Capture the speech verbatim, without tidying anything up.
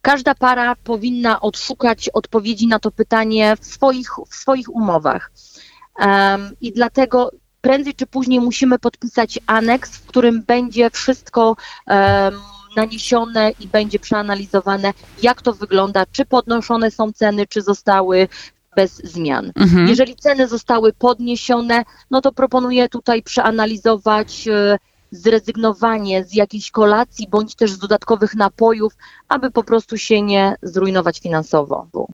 Każda para powinna odszukać odpowiedzi na to pytanie w swoich, w swoich umowach. Um, I dlatego prędzej czy później musimy podpisać aneks, w którym będzie wszystko um, naniesione i będzie przeanalizowane, jak to wygląda, czy podnoszone są ceny, czy zostały bez zmian. Mhm. Jeżeli ceny zostały podniesione, no to proponuję tutaj przeanalizować e, zrezygnowanie z jakiejś kolacji bądź też z dodatkowych napojów, aby po prostu się nie zrujnować finansowo.